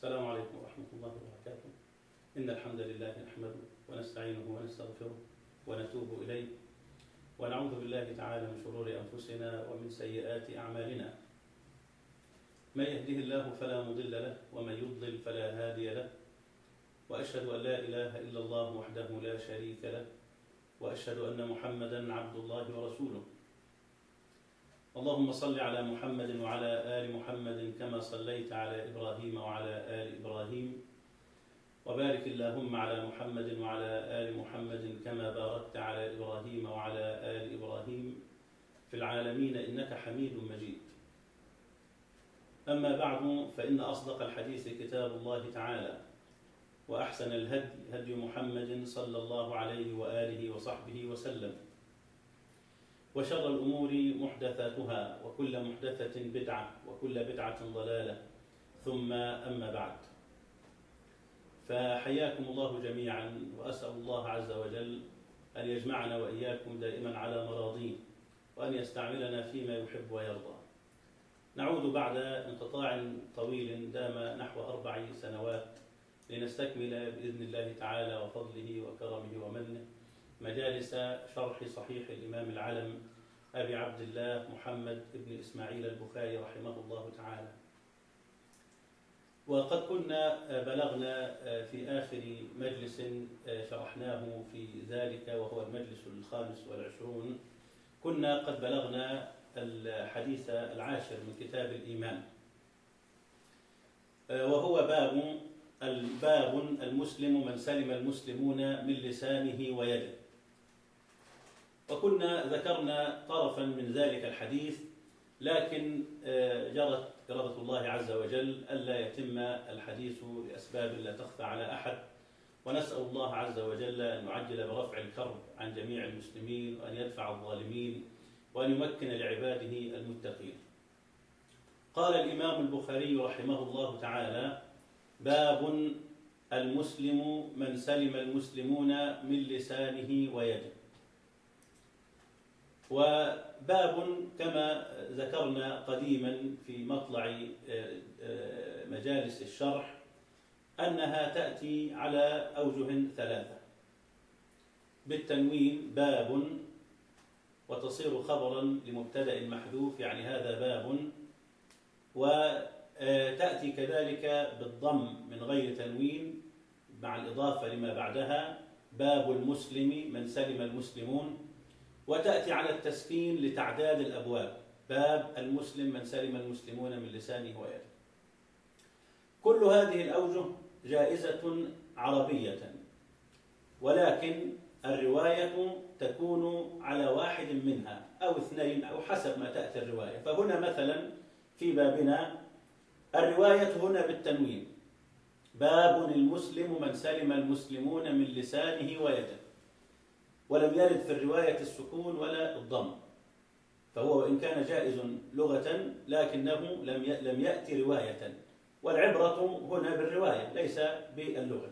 السلام عليكم ورحمة الله وبركاته. إن الحمد لله نحمده ونستعينه ونستغفره ونتوب إليه ونعوذ بالله تعالى من شرور أنفسنا ومن سيئات أعمالنا. من يهده الله فلا مضل له ومن يضلل فلا هادي له، وأشهد أن لا إله إلا الله وحده لا شريك له، وأشهد أن محمدا عبد الله ورسوله. اللهم صل على محمد وعلى آل محمد كما صليت على إبراهيم وعلى آل إبراهيم، وبارك اللهم على محمد وعلى آل محمد كما باركت على إبراهيم وعلى آل إبراهيم في العالمين إنك حميد مجيد. أما بعد، فإن أصدق الحديث كتاب الله تعالى، وأحسن الهدي هدي محمد صلى الله عليه وآله وصحبه وسلم، وشر الأمور محدثاتها، وكل محدثة بدعة، وكل بدعة ضلالة، ثم أما بعد. فحياكم الله جميعا، وأسأل الله عز وجل أن يجمعنا وإياكم دائما على مراضيه، وأن يستعملنا فيما يحب ويرضى. نعود بعد انقطاع طويل دام نحو 4 سنوات لنستكمل بإذن الله تعالى وفضله وكرمه ومنه مجالس شرح صحيح الإمام العلم أبي عبد الله محمد بن إسماعيل البخاري رحمه الله تعالى. وقد كنا بلغنا في آخر مجلس شرحناه في ذلك، وهو المجلس 25، كنا قد بلغنا الحديث 10 من كتاب الإيمان، وهو باب المسلم من سلم المسلمون من لسانه ويده. وكنا ذكرنا طرفا من ذلك الحديث، لكن جرت إرادة الله عز وجل ألا يتم الحديث لأسباب لا تخفى على أحد، ونسأل الله عز وجل أن يعجل برفع الكرب عن جميع المسلمين، وأن يدفع الظالمين، وأن يمكن لعباده المتقين. قال الإمام البخاري رحمه الله تعالى: باب المسلم من سلم المسلمون من لسانه ويده. وباب كما ذكرنا قديما في مطلع مجالس الشرح أنها تأتي على أوجه 3 بالتنوين: باب، وتصير خبرا لمبتدأ محذوف، يعني هذا باب، وتأتي كذلك بالضم من غير تنوين مع الإضافة لما بعدها: باب المسلم من سلم المسلمون، وتأتي على التسكين لتعداد الأبواب: باب المسلم من سلم المسلمون من لسانه ويده. كل هذه الأوجه جائزة عربية، ولكن الرواية تكون على واحد منها أو 2 أو حسب ما تأتي الرواية. فهنا مثلا في بابنا الرواية هنا بالتنوين: باب المسلم من سلم المسلمون من لسانه ويده، ولم يرد في الرواية السكون ولا الضم، فهو وإن كان جائز لغة لكنه لم يأتي رواية، والعبرة هنا بالرواية ليس باللغة.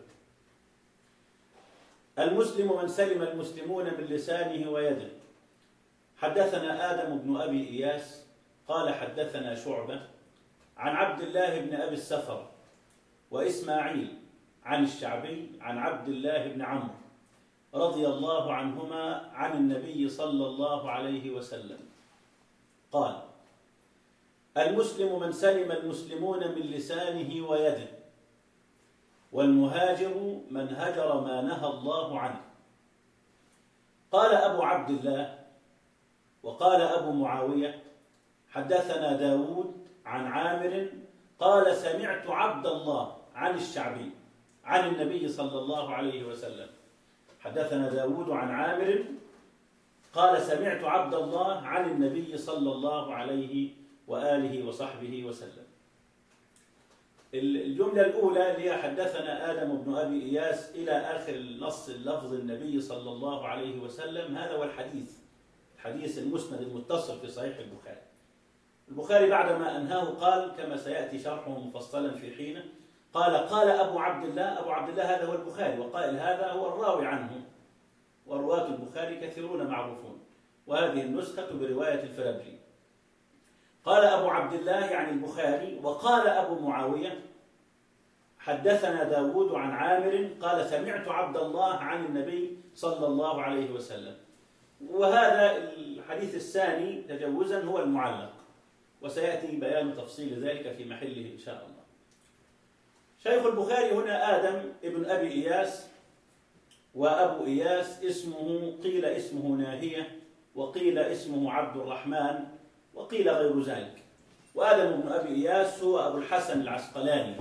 المسلم من سلم المسلمون من لسانه ويده. حدثنا آدم بن أبي إياس قال حدثنا شعبة عن عبد الله بن أبي السفر وإسماعيل عن الشعبي عن عبد الله بن عمرو رضي الله عنهما عن النبي صلى الله عليه وسلم قال: المسلم من سلم المسلمون من لسانه ويده، والمهاجر من هجر ما نهى الله عنه. قال أبو عبد الله وقال أبو معاوية: حدثنا داود عن عامر قال: سمعت عبد الله عن الشعبي عن النبي صلى الله عليه وسلم. حدثنا داود عن عامر قال: سمعت عبد الله عن النبي صلى الله عليه وآله وصحبه وسلم. الجملة الأولى اللي حدثنا آدم بن أبي إياس إلى آخر النص اللفظ النبي صلى الله عليه وسلم، هذا هو الحديث المسند المتصل في صحيح البخاري. البخاري بعدما أنهاه قال كما سيأتي شرحه مفصلا في حينه، قال أبو عبد الله. أبو عبد الله هذا هو البخاري، وقائل هذا هو الراوي عنه، ورواة البخاري كثيرون معروفون، وهذه النسخة برواية الفربري. قال أبو عبد الله يعني البخاري، وقال أبو معاوية حدثنا داود عن عامر قال سمعت عبد الله عن النبي صلى الله عليه وسلم. وهذا الحديث الثاني تجوزا هو المعلق، وسيأتي بيان تفصيل ذلك في محله إن شاء الله. شيخ البخاري هنا آدم ابن أبي إياس، وأبو إياس اسمه قيل اسمه ناهية، وقيل اسمه عبد الرحمن، وقيل غير ذلك. وآدم بن أبي إياس هو أبو الحسن العسقلاني،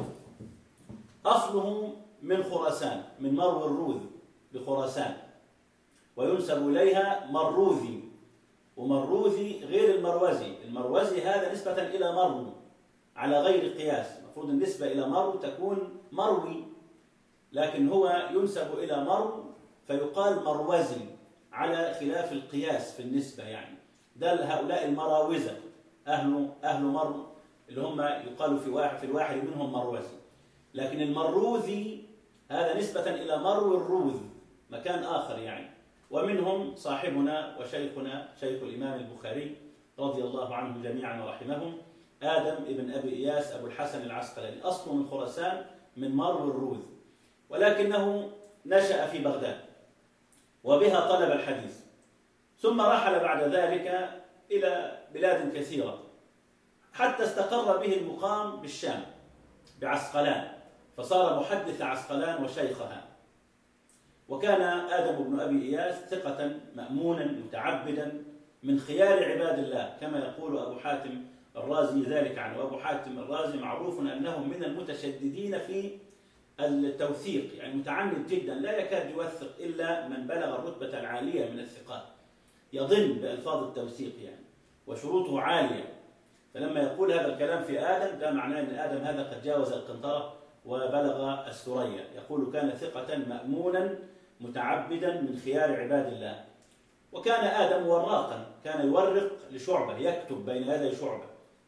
أصله من خراسان، من مرو الروذ بخراسان، وينسب إليها مروذي، ومروذي غير المروزي. المروزي هذا نسبة إلى مرو على غير قياس، المفروض النسبة إلى مرو تكون مروي، لكن هو ينسب إلى مرو فيقال مروزي على خلاف القياس في النسبة. يعني ده هؤلاء المراوزة أهل مرو اللي هم يقال في الواحد منهم مروزي، لكن المروذي هذا نسبة إلى مرو الروذ مكان آخر يعني. ومنهم صاحبنا وشيخنا شيخ الإمام البخاري رضي الله عنهم جميعا ورحمهم، آدم ابن أبي إياس أبو الحسن العسقلاني، أصله من خراسان من مرو الروذ، ولكنه نشأ في بغداد وبها طلب الحديث، ثم رحل بعد ذلك إلى بلاد كثيرة حتى استقر به المقام بالشام بعسقلان، فصار محدث عسقلان وشيخها. وكان آدم بن أبي إياس ثقة مأمونا متعبدا من خيار عباد الله، كما يقول أبو حاتم الرازي ذلك عنه. وأبو حاتم الرازي معروف أنه من المتشددين في التوثيق، يعني متعمد جدا، لا يكاد يوثق إلا من بلغ الرتبة العالية من الثقات، يظن بألفاظ التوثيق يعني، وشروطه عالية. فلما يقول هذا الكلام في آدم ده معناه أن آدم هذا قد جاوز القنطرة وبلغ الثريا. يقول كان ثقة مأمونا متعبدا من خيار عباد الله. وكان آدم وراقا، كان يورق لشعبة، يكتب بين يدي شعبة.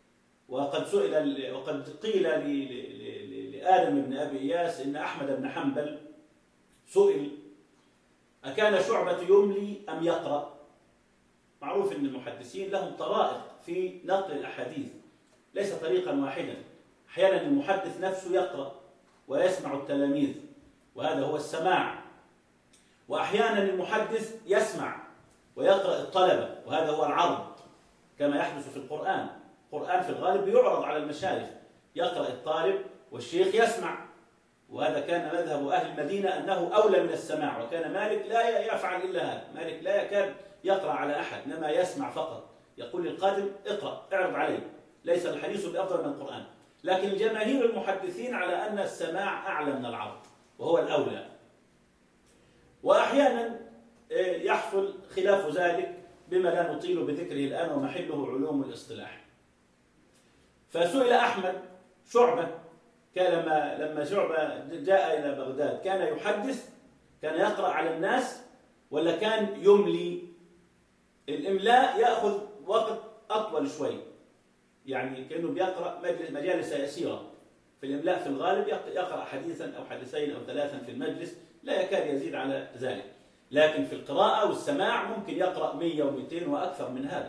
وقد قيل لآدم بن أبي إياس إن أحمد بن حنبل سئل أكان شعبة يملي أم يقرأ؟ معروف أن المحدثين لهم طرائق في نقل الأحاديث، ليس طريقا واحدا. أحيانا المحدث نفسه يقرأ ويسمع التلاميذ، وهذا هو السماع، وأحيانا المحدث يسمع ويقرأ الطلبة، وهذا هو العرض كما يحدث في القرآن. القرآن في الغالب يعرض على المشايخ، يقرأ الطالب والشيخ يسمع، وهذا كان مذهب أهل المدينة أنه أولى من السماع. وكان مالك لا يفعل إلا هذا، مالك لا يكاد يقرأ على أحد، إنما يسمع فقط، يقول للقادم اقرأ اعرض عليه، ليس الحديث بأفضل من القرآن. لكن الجماهير المحدثين على أن السماع أعلى من العرض وهو الأولى. وأحيانا يحصل خلاف ذلك بما لا نطيل بذكره الآن ومحله علوم الاصطلاح. فسئل أحمد شعبة، كان لما شعبة جاء إلى بغداد كان يحدث، كان يقرأ على الناس ولا كان يملي؟ الإملاء يأخذ وقت أطول شوي، يعني كأنه بيقرأ مجالس يسيرة. في الإملاء في الغالب يقرأ حديثا أو حديثين أو ثلاثا في المجلس، لا يكاد يزيد على ذلك. لكن في القراءة والسماع ممكن يقرأ 100 و200 وأكثر من هذا.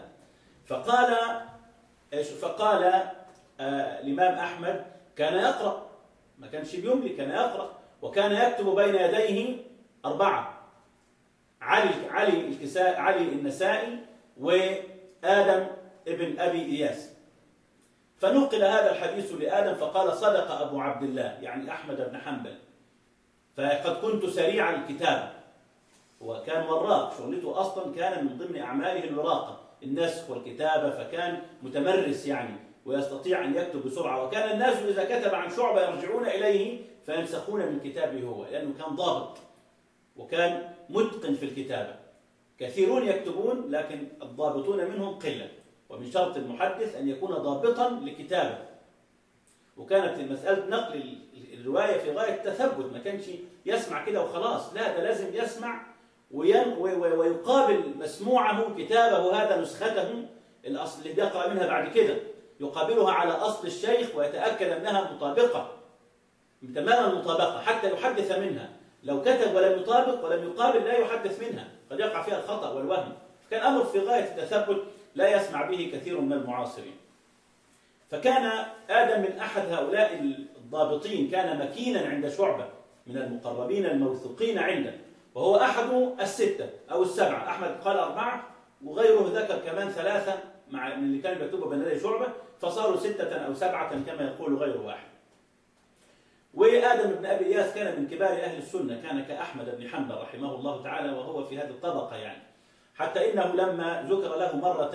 فقال الإمام أحمد كان يقرأ، ما كانش بيملي، كان يقرأ، وكان يكتب بين يديه 4: علي النسائي وآدم ابن أبي إياس. فنقل هذا الحديث لآدم فقال صدق أبو عبد الله، يعني أحمد بن حنبل، فقد كنت سريع الكتابة. وكان وراق، شغلته أصلا كان من ضمن أعماله الوراقة، النسخ والكتابة، فكان متمرس يعني ويستطيع أن يكتب بسرعة. وكان الناس إذا كتب عن شعبة يرجعون إليه فينسخون من كتابه هو، لأنه كان ضابط وكان متقن في الكتابة. كثيرون يكتبون لكن الضابطون منهم قلة، ومن شرط المحدث أن يكون ضابطا لكتابه. وكانت مسألة نقل الرواية في غاية التثبت، ما كانش يسمع كده وخلاص، لا، ده لازم يسمع ويقابل مسموعه كتابه، هذا نسخته الأصل اللي بيقرأ منها بعد كده، يقابلها على أصل الشيخ ويتأكد أنها مطابقة تمام المطابقة حتى يحدث منها. لو كتب ولم يطابق ولم يقابل لا يحدث منها، قد يقع فيها الخطأ والوهم. فكان أمر في غاية التثبت لا يسمع به كثير من المعاصرين. فكان آدم من أحد هؤلاء الضابطين، كان مكينا عند شعبة، من المقربين الموثوقين عنده، وهو أحد الستة أو السبعة. أحمد قال 4 وغيره ذكر كمان 3 مع من اللي كان مكتوبة بين يدي شعبة، فصاروا 6 أو 7 كما يقول غير واحد. وآدم بن أبي إياس كان من كبار أهل السنة، كان كأحمد بن حنبل رحمه الله تعالى، وهو في هذه الطبقة يعني، حتى إنه لما ذكر له مرة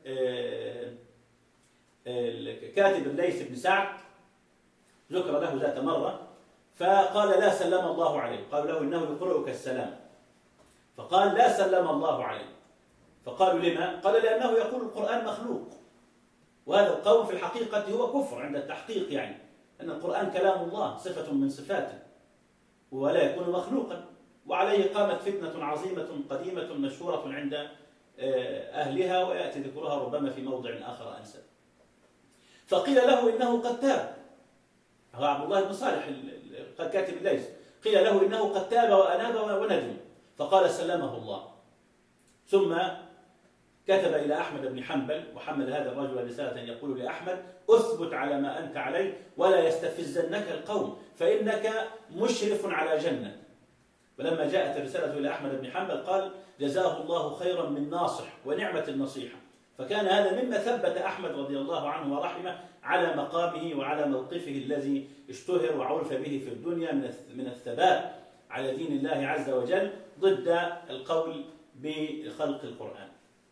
كاتب الليث بن سعد، ذكر له ذات مرة فقال لا سلم الله عليه، قالوا له إنه يقرئك السلام، فقال لا سلم الله عليه، فقالوا لما؟ قال لأنه يقول القرآن مخلوق، وهذا القول في الحقيقة هو كفر عند التحقيق، يعني أن القرآن كلام الله صفة من صفاته ولا يكون مخلوقا. وعليه قامت فتنة عظيمة قديمة مشهورة عند أهلها، ويأتي ذكرها ربما في موضع آخر أنسب. فقيل له إنه قد تاب، هو عبد الله بن صالح كاتب الليث، قيل له إنه قد تاب وأناب وندم، فقال سلمه الله. ثم كتب إلى أحمد بن حنبل، وحمل هذا الرجل رسالة يقول لأحمد: أثبت على ما أنت عليه ولا يستفزنك القوم فإنك مشرف على جنة. ولما جاءت الرسالة إلى أحمد بن حنبل قال: جزاه الله خيرا من ناصح ونعمة النصيحة. فكان هذا مما ثبت أحمد رضي الله عنه ورحمه على مقامه وعلى موقفه الذي اشتهر وعرف به في الدنيا من الثبات على دين الله عز وجل ضد القول بخلق القرآن.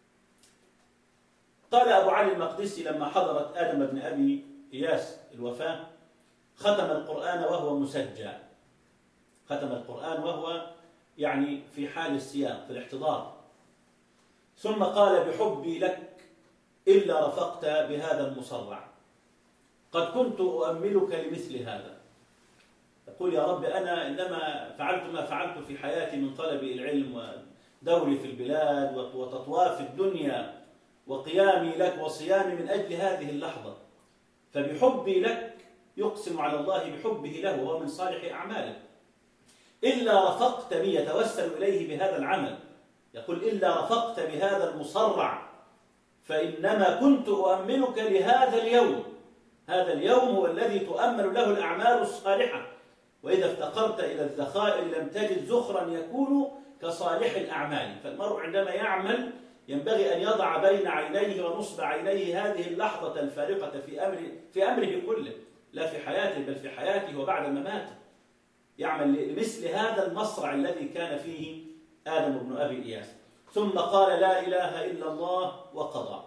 قال أبو علي المقدسي لما حضرت آدم بن أبي إياس الوفاة: ختم القرآن وهو مسجى، ختم القرآن وهو يعني في حال السياق في الاحتضار، ثم قال: بحبي لك إلا رفقت بهذا المصرع، قد كنت أؤملك لمثل هذا. يقول: يا رب أنا إنما فعلت ما فعلت في حياتي من طلب العلم ودوري في البلاد وتطواف الدنيا وقيامي لك وصيامي من أجل هذه اللحظة، فبحبي لك يقسم على الله بحبه له وهو من صالح أعماله، إلا رفقت بي، يتوسل إليه بهذا العمل، يقول: إلا رفقت بهذا المصرع فإنما كنت أؤملك لهذا اليوم، هذا اليوم هو الذي تؤمل له الأعمال الصالحة، وإذا افتقرت إلى الذخائر لم تجد زخرا يكون كصالح الأعمال. فالمرء عندما يعمل ينبغي أن يضع بين عينيه ونصب عينيه هذه اللحظة الفارقة في أمره كله، لا في حياته بل في حياته وبعد مماته، يعمل لمثل هذا المصرع الذي كان فيه آدم بن أبي إياس. ثم قال: لا إله إلا الله، وقضى،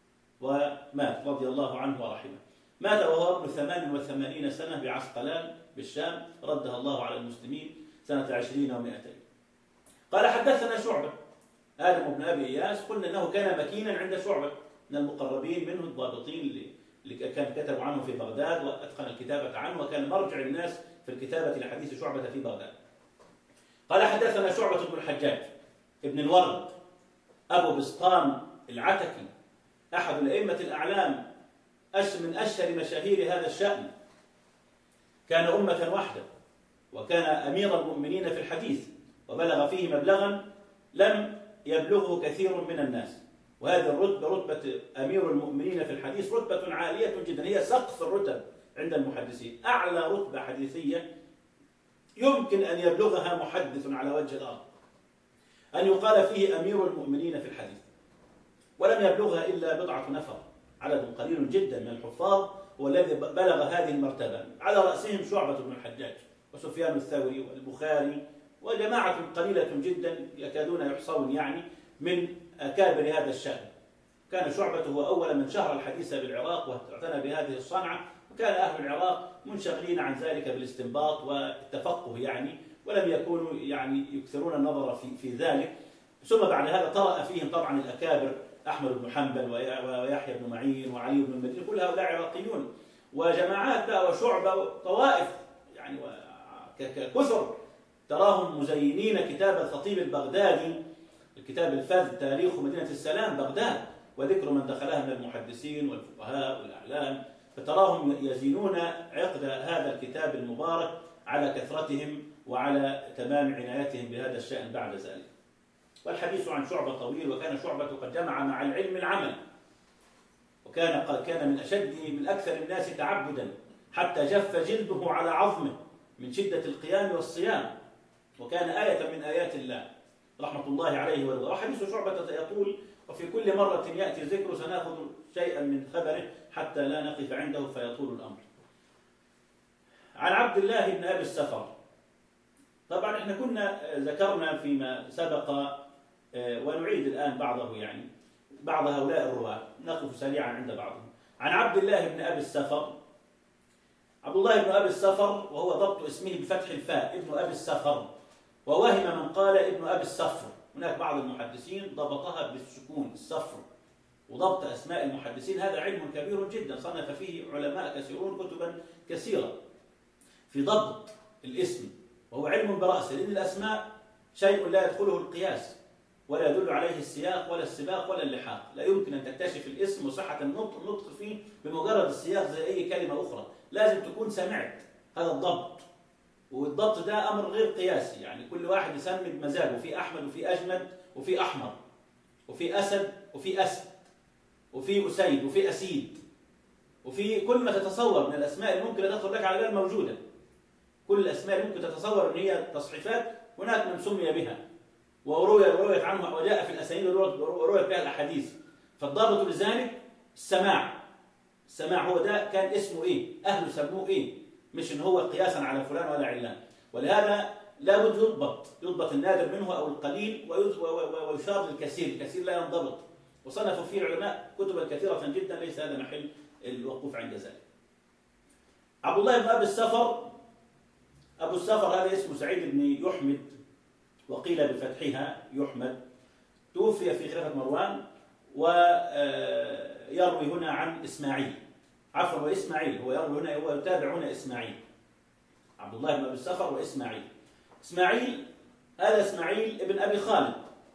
ومات رضي الله عنه ورحمه. مات وهو ابن 88 سنة بعسقلان بالشام، ردها الله على المسلمين سنة 20 و200. قال: حدثنا شعبة. آدم بن أبي إياس قلنا أنه كان مكينا عند شعبة، من المقربين منه الضابطين اللي كان كتب عنه في بغداد وأتقن الكتابة عنه، وكان مرجع الناس في الكتابة لحديث شعبة في بغداد. قال: حدثنا شعبة بن الحجاج ابن الورد أبو بسطام العتكي، أحد الأئمة الأعلام من أشهر مشاهير هذا الشأن، كان أمة واحدة، وكان أمير المؤمنين في الحديث، وبلغ فيه مبلغا لم يبلغه كثير من الناس. وهذه الرتبة، رتبة أمير المؤمنين في الحديث، رتبة عالية جدا، هي سقف الرتب عند المحدثين، أعلى رتبة حديثية يمكن أن يبلغها محدث على وجه الأرض، أن يقال فيه أمير المؤمنين في الحديث، ولم يبلغها إلا بضعة نفر، عدد قليل جدا من الحفاظ هو الذي بلغ هذه المرتبة، على رأسهم شعبة بن الحجاج وسفيان الثوري والبخاري وجماعة قليلة جدا يكادون يحصون يعني من أكابر هذا الشأن. كان شعبة هو أول من شهر الحديث بالعراق واعتنى بهذه الصنعة، وكان أهل العراق منشغلين عن ذلك بالاستنباط والتفقه يعني، ولم يكونوا يعني يكثرون النظر في ذلك. ثم بعد هذا طرأ فيهم طبعا الأكابر، أحمد بن حنبل ويحيى بن معين وعلي بن المديني، كل هؤلاء عراقيون، وجماعات بقى وشعبة وطوائف يعني كثر، تراهم مزينين كتاب الخطيب البغدادي، الكتاب الفذ تاريخ مدينة السلام بغداد، وذكر من دخلها من المحدثين والفقهاء والأعلام، فتراهم يزينون عقد هذا الكتاب المبارك على كثرتهم وعلى تمام عنايتهم بهذا الشأن بعد ذلك. والحديث عن شعبة طويل، وكان شعبة قد جمع مع العلم العمل، وكان من أكثر الناس تعبدا حتى جف جلده على عظمه من شدة القيام والصيام، وكان آية من آيات الله رحمة الله عليه ورضاه. وحديث شعبة يطول، وفي كل مرة يأتي ذكره سنأخذ شيئا من خبره حتى لا نقف عنده فيطول الأمر. عن عبد الله بن أبي السفر. طبعا احنا كنا ذكرنا فيما سبق ونعيد الآن بعضه، يعني بعض هؤلاء الرواة نقف سريعا عند بعضهم. عن عبد الله بن أبي السفر. عبد الله بن أبي السفر وهو ضبط اسمه بفتح الفاء، ابن أبي السفر، ووهم من قال ابن أبي السفر. هناك بعض المحدثين ضبطها بالسكون السفر. وضبط أسماء المحدثين هذا علم كبير جدا، صنف فيه علماء كثيرون كتبا كثيرة في ضبط الاسم، وهو علم برأسه، لأن الأسماء شيء لا يدخله القياس ولا يدل عليه السياق ولا السباق ولا اللحاق. لا يمكن أن تكتشف الاسم وصحة النطق فيه بمجرد السياق زي أي كلمة أخرى، لازم تكون سمعت هذا الضبط. والضبط ده أمر غير قياسي، يعني كل واحد يسمي بمزاجه، في أحمد وفي أجمد وفي أحمر وفي أسد وفي أسد وفي أسيد وفي أسيد، وفي كل ما تتصور من الأسماء الممكن أن تخطر لك على بال موجودة. كل الأسماء ممكن تتصور أن هي تصحيفات، هناك من سمي بها ورويت عنه وجاء في الأسانيد ورويت بها الأحاديث. فالضابط لذلك السماع. السماع هو ده كان اسمه إيه، أهله سموه إيه، مش إن هو قياسا على فلان ولا علان. ولهذا لابد يضبط النادر منه أو القليل ويشار للكثير، الكثير لا ينضبط. وصنفوا فيه العلماء كتبا كثيرة جدا، ليس هذا محل الوقوف عند ذلك. عبد الله بن أبي السفر. أبو السفر هذا اسمه سعيد بن يحمد، وقيل بفتحها يحمد. توفي في خلافة مروان، ويروي هنا عن إسماعيل، عفوا وإسماعيل، هو يروي هنا، هو يتابع هنا إسماعيل. عبد الله بن أبي السفر وإسماعيل. إسماعيل هذا إسماعيل ابن أبي خالد،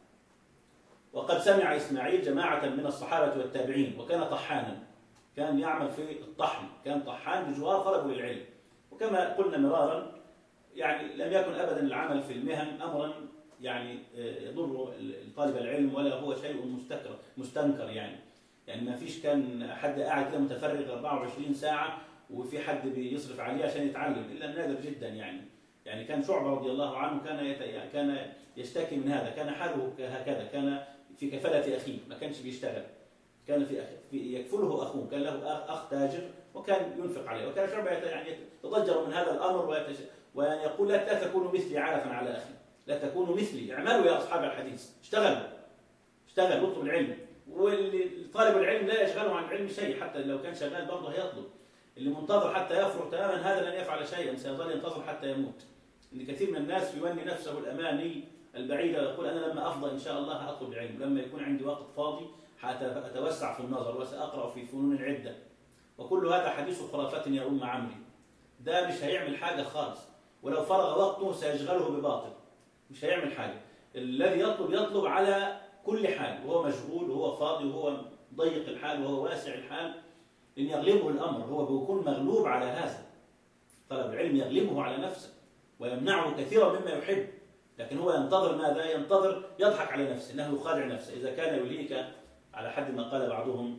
وقد سمع إسماعيل جماعة من الصحابة والتابعين، وكان طحانا، كان يعمل في الطحن، كان طحان بجوار طلبه للعلم. وكما قلنا مرارا يعني لم يكن أبدا العمل في المهن أمرا يعني يضر طالب العلم، ولا هو شيء مستنكر يعني ما فيش كان حد قاعد كده متفرغ 24 ساعة وفي حد بيصرف عليه عشان يتعلم، إلا نادر جدا يعني كان شعبة رضي الله عنه كان يشتكي من هذا، كان حاله هكذا، كان في كفالة أخيه، ما كانش بيشتغل، كان في يكفله أخوه، كان له أخ تاجر وكان ينفق عليه، وكان شعبة يعني يتضجر من هذا الأمر ويعني يقول لا تكونوا مثلي عالة على أخي، لا تكونوا مثلي، اعملوا يا أصحاب الحديث، اشتغلوا اطلبوا العلم. والطالب العلم لا يشغله عن العلم شيء، حتى لو كان شغال برضه هيطلب. اللي منتظر حتى يفرغ تماما هذا لن يفعل شيئا، سيظل ينتظر حتى يموت. إن كثير من الناس يمني نفسه الأماني البعيدة ويقول أنا لما أفضى إن شاء الله أطلب العلم، لما يكون عندي وقت فاضي أتوسع في النظر وسأقرأ في فنون العدة. وكل هذا حديث خرافات يا أم عمري، ده مش هيعمل حاجة خالص، ولو فرغ وقته سيشغله بباطل، مش هيعمل حاجة. الذي يطلب على كل حال، وهو مشغول وهو فاضي وهو ضيق الحال وهو واسع الحال، لأن يغلبه الأمر، هو بيكون مغلوب على هذا. طلب العلم يغلبه على نفسه ويمنعه كثيرا مما يحب، لكن هو ينتظر ماذا؟ ينتظر يضحك على نفسه، إنه يخادع نفسه. إذا كان يلهيك على حد ما قال بعضهم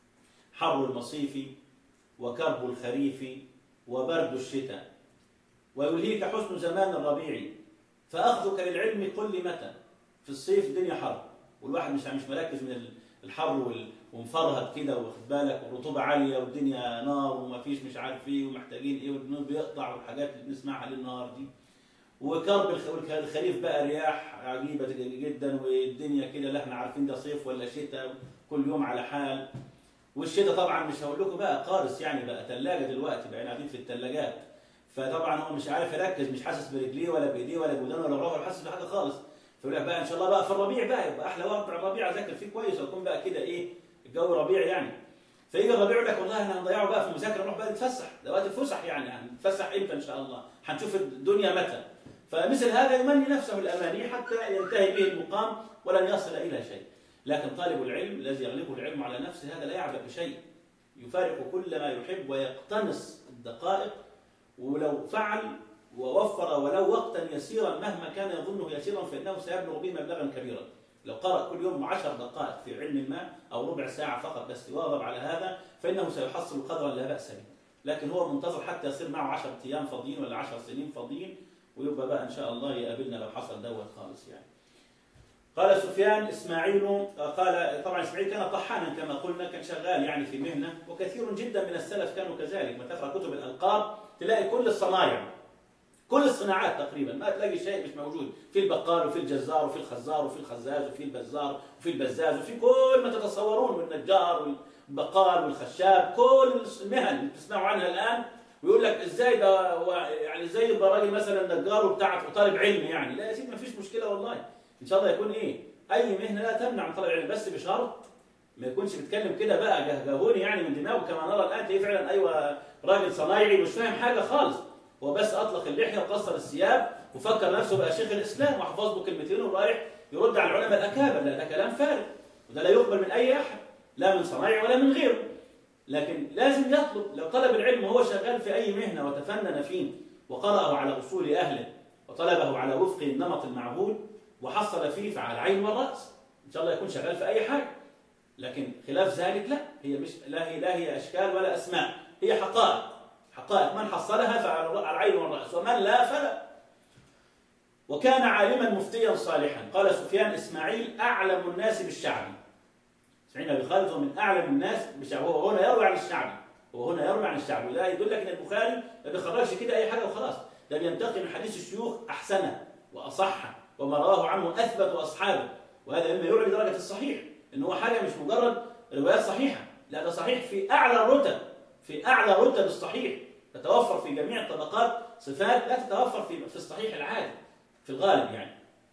حر المصيف وكرب الخريف وبرد الشتاء، ويلهيك حسن زمان الربيع، فأخذك للعلم قل لي متى. في الصيف الدنيا حر والواحد مش مركز من الحر ومفرهد كده، واخد بالك، والرطوبة عالية والدنيا نار وما فيش مش عارف ايه ومحتاجين ايه، والنور بيقطع والحاجات اللي بنسمعها للنهار دي. وكرب الخريف بقى رياح عجيبة جدا، والدنيا كده لا احنا عارفين ده صيف ولا شتاء، كل يوم على حال. والشتاء طبعا مش هقول لكم بقى قارس، يعني بقى ثلاجة دلوقتي، بقينا قاعدين في الثلاجات، فطبعا هو مش عارف يركز، مش حاسس برجليه ولا بايديه ولا بودانه ولا براسه ولا حاسس بحاجه خالص. فيقول لك بقى ان شاء الله بقى في الربيع بقى يبقى احلى وقت الربيع، اذاكر فيه كويس ويكون بقى كده ايه الجو ربيع يعني. فيجي الربيع يقول لك والله احنا هنضيعه بقى في المذاكره، نروح بقى نتفسح، ده وقت الفسح يعني، هنتفسح امتى ان شاء الله، هنشوف الدنيا متى. فمثل هذا يمني نفسه الاماني حتى ينتهي به المقام ولن يصل الى شيء. لكن طالب العلم الذي يغلبه العلم على نفسه هذا لا يعبأ بشيء، يفارق كل ما يحب ويقتنص الدقائق، ولو فعل ووفر ولو وقتا يسيرا مهما كان يظنه يسيرا فإنه سيبلغ به مبلغا كبيرا. لو قرأ كل يوم 10 دقائق في علم ما أو ربع ساعة فقط بس، واظب على هذا فإنه سيحصل قدرا لا بأس به. لكن هو منتظر حتى يصير معه 10 أيام فاضيين ولا 10 سنين فاضيين، ويبقى بقى إن شاء الله يقابلنا لو حصل دوت خالص يعني. قال سفيان إسماعيل، قال طبعا إسماعيل كان طحانا كما قلنا، كان شغال يعني في مهنة، وكثير جدا من السلف كانوا كذلك. ما تقرأ كتب الألقاب تلاقي كل الصنايع، كل الصناعات تقريبا، ما تلاقي شيء مش موجود، في البقال وفي الجزار وفي الخزار وفي الخزاز وفي البزار وفي البزاز وفي كل ما تتصورون، والنجار والبقال والخشاب، كل المهن اللي بتسمعوا عنها الآن. ويقول لك ازاي ده يعني ازاي يبقى راجل مثلا نجار وبتاع وطالب علم يعني؟ لا يا سيدي ما فيش مشكله والله، ان شاء الله يكون ايه، اي مهنه لا تمنع من طلب العلم، بس بشرط ما يكونش بيتكلم كده بقى جهجهوني يعني من دماغه كما نرى الان، تلاقيه فعلا ايوه راجل صنايعي مش فاهم حاجه خالص، هو بس اطلق اللحيه وقصر الثياب وفكر نفسه بقى شيخ الاسلام وحفظ له كلمتين ورايح يرد على العلماء الاكابر. لا، ده كلام فارغ، وده لا يقبل من اي احد، لا من صنايعي ولا من غيره. لكن لازم يطلب، لو طلب العلم وهو شغال في اي مهنه وتفنن فيه وقرأه على اصول اهله وطلبه على وفق النمط المعهود وحصل فيه، فعلى العين والراس ان شاء الله يكون شغال في اي حاجه. لكن خلاف ذلك لا، هي مش لا هي اشكال ولا اسماء، هي حقائق، حقائق من حصلها فعلى العين والراس، ومن لا فلا. وكان عالما مفتيا صالحا. قال سفيان إسماعيل أعلم الناس بالشعبي. اسماعيل بن خالد هو من أعلم الناس بالشعبي، هو هنا يروي عن الشعبي، هو هنا يروي عن الشعبي، وده يدل لك ان البخاري ما بيخرجش كده اي حاجه وخلاص، ده بينتقي من حديث الشيوخ احسنه واصح وما رواه عنه اثبت اصحابه، وهذا مما يعلي درجه الصحيح، ان هو حاجه مش مجرد روايات صحيحه، لا ده صحيح في اعلى الرتب، في اعلى رتب الصحيح، تتوفر في جميع الطبقات صفات لا تتوفر في الصحيح العادي في الغالب يعني.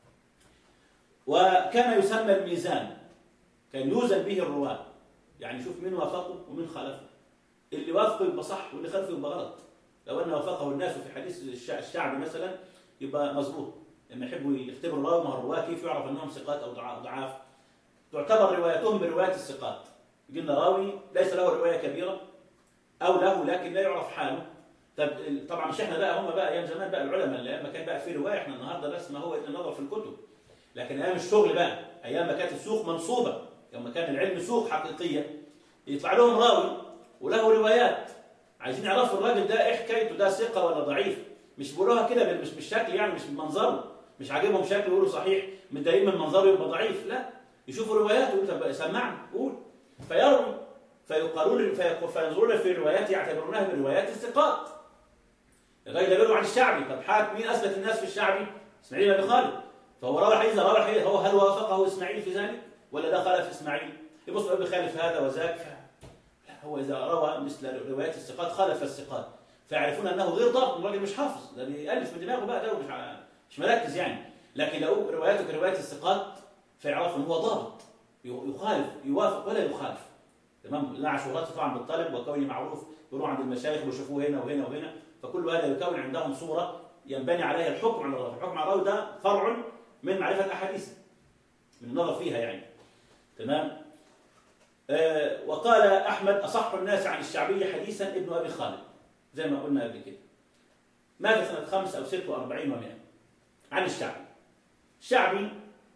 وكان يسمى الميزان، كان يوزن به الرواه، يعني شوف مين وافقه ومين خالفه، اللي وافقه يبقى صح واللي خالفه يبقى غلط. لو ان وافقه الناس في حديث الشعبي مثلا يبقى مظبوط، لما يحبوا يختبروا الراوي مع الرواه كيف يعرف انهم ثقات او ضعاف، تعتبر روايتهم بروايات الثقات. قلنا راوي ليس له روايه كبيره او له لكن لا يعرف حاله. طبعا مش احنا بقى، هم بقى ايام زمان بقى العلماء اللي ما كان بقى في روايه، احنا النهارده بس ما هو الا النظر في الكتب، لكن ايام الشغل بقى، ايام ما كانت السوق منصوبه، لما كان العلم سوق حقيقيه، يطلع لهم راوي وله روايات، عايزين يعرفوا الراجل ده ايه حكايته، ده ثقه ولا ضعيف، مش بيقولوها كده مش بالشكل يعني، مش بمنظره، مش عاجبهم شكله يقولوا صحيح، متضايقين من منظره يبقى ضعيف، لا، يشوفوا رواياته يقول طب سمعني قول، فيروي فيقالون فينظرون في رواياته يعتبرونها من روايات الثقات. الراجل ده بيروي عن الشعبي، طب مين اثبت الناس في الشعبي؟ اسماعيل بن خالد، فهو راوي حديث هو هل وافقه اسماعيل في ذلك ولا ده خالف اسماعيل؟ يبص بخالف هذا وذاك، هو إذا روى مثل روايات الثقات خالف الثقات، فيعرفون أنه غير ضابط، الراجل مش حافظ، ده بيألف من دماغه بقى، ده مش مركز يعني. لكن لو رواياته كروايات الثقات فيعرفوا أنه هو ضابط، يخالف يوافق ولا يخالف، تمام. مع شهرته طبعا بالطلب وكونه معروف، يروح عند المشايخ ويشوفوه هنا وهنا وهنا، فكل هذا يكون عندهم صورة ينبني عليها الحكم على الراوي. الحكم على الراوي ده فرع من معرفة أحاديثه، من النظر فيها يعني، تمام. وقال أحمد أصح الناس عن الشعبي حديثا ابن أبي خالد، زي ما قلنا قبل كده، مات سنة 5 أو 46 و100 عن الشعبي. الشعبي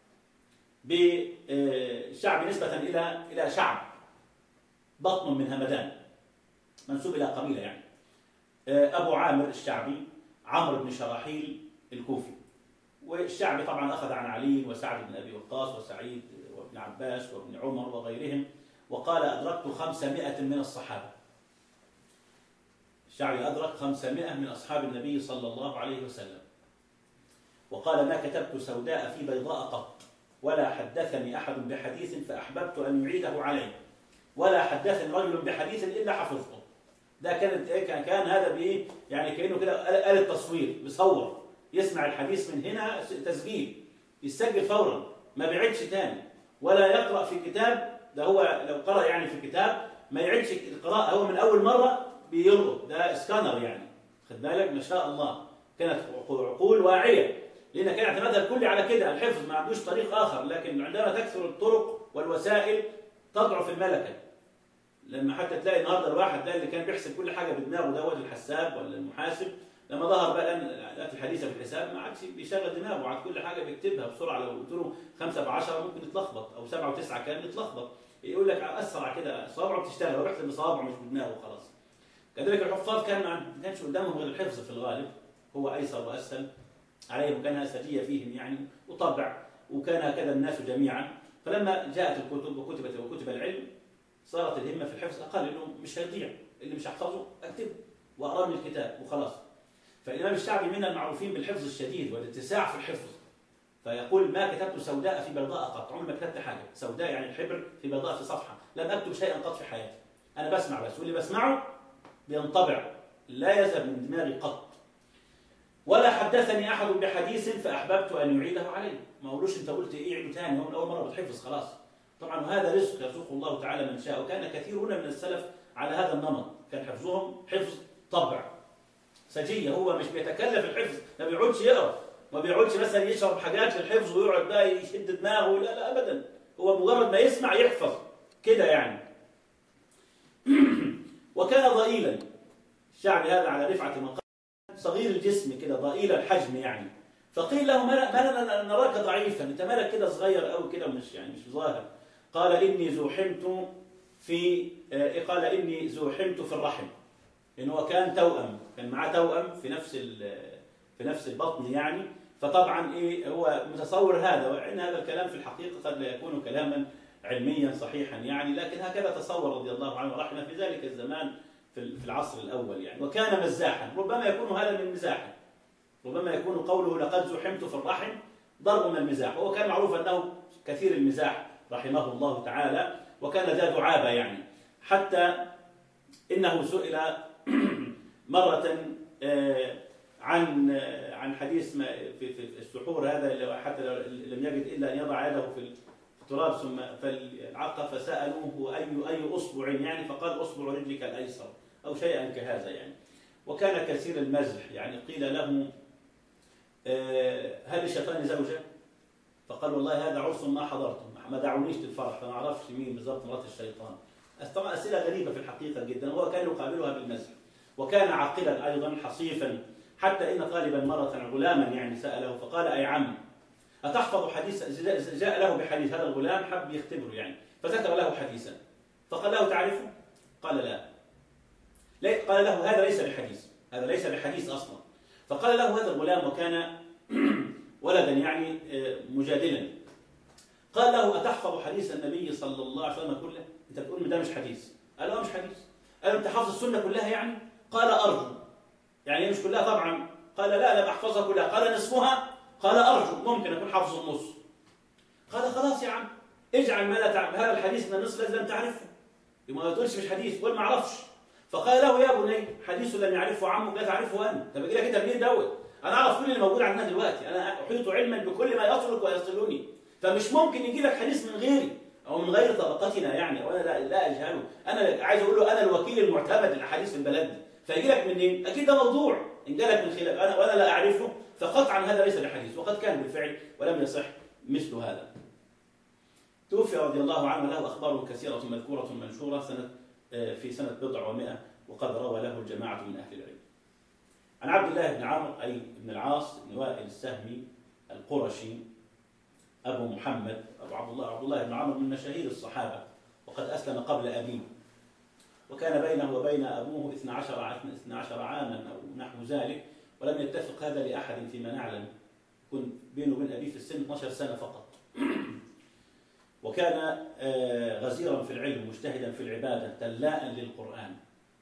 بالشعبي نسبة إلى شعب، بطن من همدان، منسوب إلى قبيلة يعني. أبو عامر الشعبي عمرو بن شراحيل الكوفي. والشعبي طبعا أخذ عن علي وسعد بن أبي وقاص وسعيد وابن عباس وابن عمر وغيرهم، وقال أدركت 500 من الصحابة. الشعبي أدرك 500 من أصحاب النبي صلى الله عليه وسلم. وقال ما كتبت سوداء في بيضاء قط، ولا حدثني أحد بحديث فأحببت أن يعيده عليه، ولا حدثني رجل بحديث إلا حفظته. ده كان هذا بإيه؟ يعني كأنه كده آلة تصوير، بيصور، يسمع الحديث من هنا تسجيل، يسجل فورا، ما بيعيدش تاني، ولا يقرأ في كتاب، ده هو لو قرأ يعني في كتاب ما يعيدش القراءة، هو من أول مرة بيلقط، ده اسكانر يعني، خد بالك ما شاء الله، كانت عقول واعية، لأن كان اعتمادها الكلي على كده، الحفظ ما عندوش طريق آخر. لكن عندما تكثر الطرق والوسائل تضعف الملكة، لما حتى تلاقي النهارده الواحد ده اللي كان بيحسب كل حاجة بدماغه، دوت الحساب ولا المحاسب، لما ظهر بقى الآلات الحديثة في الحساب ما عادش بيشغل دماغه، عاد كل حاجة بيكتبها بسرعة، لو قلت له 5 ب10 ممكن يتلخبط، أو 7 و9 كان يتلخبط، يقول لك أسرع كده صوابعه بتشتغل، هو بيحسب بصوابعه مش بدماغه خلاص. كذلك الحفاظ كان ما كانش قدامهم غير الحفظ في الغالب، هو أيسر وأسهل عليهم، كانها سجية فيهم يعني وطبع، وكان هكذا الناس جميعا. فلما جاءت الكتب وكتب العلم صارت الهمة في الحفظ أقل، إنه مش هيضيع، اللي مش هحفظه أكتبه وأقرأ من الكتاب وخلاص. فالإمام الشعبي من المعروفين بالحفظ الشديد والاتساع في الحفظ، فيقول ما كتبت سوداء في بيضاء قط، عمري ما كتبت حاجة سوداء يعني الحبر في بيضاء في صفحة، لم أكتب شيئا قط في حياتي، أنا بسمع بس، واللي بسمعه بينطبع لا يذهب من دماغي قط. ولا حدثني أحد بحديث فأحببت أن يعيده علي، ما أقولوش أنت قلت إيه عيده ثاني، هو من أول مرة بتحفظ خلاص. طبعا هذا رزق يرزقه الله تعالى من شاء، وكان كثيرون من السلف على هذا النمط، كان حفظهم حفظ طبع سجية، هو مش بيتكلف الحفظ، ما بيقعدش يقرأ، ما بيقعدش مثلا يشرب حاجات للحفظ ويقعد بقى يشد دماغه، لا لا أبدا، هو مجرد ما يسمع يحفظ كده يعني. وكان ضئيلا، الشعب هذا على رفعة مقام، صغير الجسم كده ضئيل الحجم يعني. فقيل له ما نراك ضعيفا، انت مالك كده صغير قوي كده، مش يعني مش ظاهر. قال اني زوحمت في الرحم، لأنه هو كان توأم، كان معاه توأم في نفس البطن يعني. فطبعا هو متصور هذا، وإن هذا الكلام في الحقيقة قد لا يكون كلاما علميا صحيحا يعني، لكن هكذا تصور رضي الله عنه ورحمه في ذلك الزمان في العصر الأول يعني. وكان مزاحا، ربما يكون هذا من مزاحه، ربما يكون قوله لقد زحمت في الرحم ضرب من المزاح، وهو كان معروف أنه كثير المزاح رحمه الله تعالى، وكان ذا دعابة يعني. حتى إنه سئل مرة عن حديث في السحور هذا، حتى لم يجد إلا أن يضع يده في التراب ثم فالعق، فسألوه أي أصبع يعني، فقال أصبع رجلك الأيسر أو شيئا كهذا يعني. وكان كثير المزح يعني. قيل له هل الشيطان زوجة؟ فقال والله هذا عرس ما حضرته، ما دعونيش للفرح، فما أعرفش مين بالضبط مرات الشيطان. طبعا أسئلة غريبة في الحقيقة جدا، هو كان يقابلها بالمزح. وكان عاقلا أيضا حصيفا، حتى إن طالبا مرة غلاما يعني سأله فقال أي عم أتحفظ حديث، جاء له بحديث، هذا الغلام حب يختبره يعني، فذكر له حديثا فقال له تعرفه؟ قال لا. قال له هذا ليس بحديث، هذا ليس بحديث أصلا. فقال له هذا الغلام، وكان ولدا يعني مجادلا، قال له أتحفظ حديث النبي صلى الله عليه وسلم كله؟ أنت بتقول ده مش حديث. قال له مش حديث. قال له أنت حافظ السنة كلها يعني؟ قال أرجو. يعني مش كلها طبعا. قال لا لم أحفظها كلها. قال نصفها. قال أرجو، ممكن أكون حافظ النص. قال خلاص يا عم اجعل ما لا تعرف، هذا الحديث من النصف الذي لم تعرفه، ما تقولش مش حديث، قول ما أعرفش. فقال له يا بني حديث لم يعرفه عمك لا تعرفه أنت. طب أجي لك أنت منين دوت؟ أنا أعرف كل اللي موجود عندنا دلوقتي، أنا أحيط علما بكل ما يصلك ويصلني، فمش ممكن يجي لك حديث من غيري أو من غير طبقتنا يعني، وأنا لا أجهله. أنا عايز أقول له أنا الوكيل المعتمد للأحاديث في البلد دي، فيجي لك منين؟ أكيد ده موضوع إن جالك من خلاف وأنا لا أعرفه، فقطعا هذا ليس بحديث، وقد كان بالفعل ولم يصح مثل هذا. توفي رضي الله عنه، له أخبار كثيرة مذكورة منشورة في سنة 700، وقد روى له الجماعة من أهل العلم. عن عبد الله بن عمرو أي بن العاص بن وائل السهمي القرشي أبو محمد أبو عبد الله بن عمرو من مشاهير الصحابة، وقد أسلم قبل أبيه، وكان بينه وبين أبوه 12 عاما أو نحو ذلك، ولم يتفق هذا لأحد فيما نعلم، يكون بينه وبين أبيه في السن 12 سنة فقط. وكان غزيرا في العلم، مجتهدا في العبادة، تلاء للقرآن،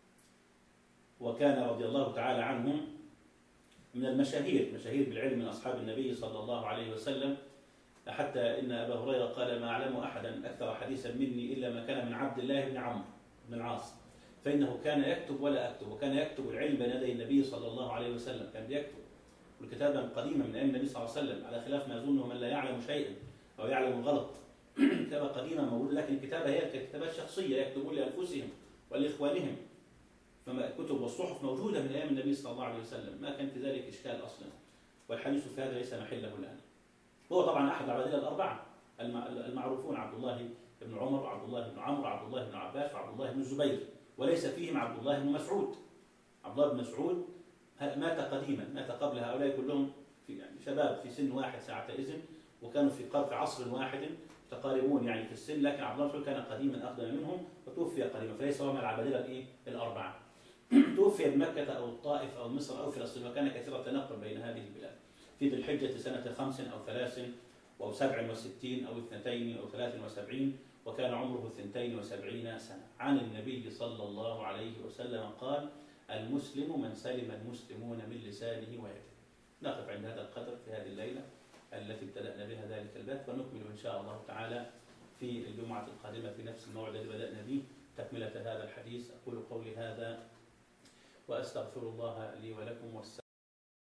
وكان رضي الله تعالى عنه من المشاهير بالعلم من أصحاب النبي صلى الله عليه وسلم، حتى إن أبا هريرة قال ما أعلم أحدا أكثر حديثا مني إلا ما كان من عبد الله بن عمرو بن العاص، فإنه كان يكتب ولا أكتب، وكان يكتب العلم بين يدي النبي صلى الله عليه وسلم، كان يكتب والكتابة قديمة من أيام النبي صلى الله عليه وسلم، على خلاف ما يظنه من لا يعلم شيئا أو يعلم غلط. كتابة قديمة موجودة، لكن الكتابة هي الكتابات الشخصية، يكتبون لأنفسهم ولإخوانهم، فما الكتب والصحف موجودة من أيام النبي صلى الله عليه وسلم، ما كان في ذلك إشكال أصلا، والحديث في هذا ليس محله الآن. هو طبعا أحد العبادلة الأربعة المعروفون، عبد الله بن عمر وعبد الله بن عمرو وعبد الله بن عباس وعبد الله بن الزبير، وليس فيهم عبد الله بن مسعود. عبد الله بن مسعود مات قديما، مات قبل هؤلاء كلهم يعني شباب في سن واحد ساعتئذ، وكانوا في عصر واحد متقاربون يعني في السن، لكن عبد الله بن مسعود كان قديما أقدم منهم وتوفي قديما، فليس هو من العبادلة الأربعة. توفي بمكة أو الطائف أو مصر أو فلسطين، وكان كثير التنقل بين هذه البلاد في ذي الحجة سنة 5 أو 3 أو 67 أو 2 أو 73، وكان عمره 72 سنة. عن النبي صلى الله عليه وسلم قال: المسلم من سلم المسلمون من لسانه ويده. نقف عند هذا القدر في هذه الليلة التي ابتدأنا بها ذلك البث، ونكمل إن شاء الله تعالى في الجمعة القادمة في نفس الموعد الذي بدأنا به تكملة هذا الحديث. أقول قولي هذا وأستغفر الله لي ولكم. والسلام.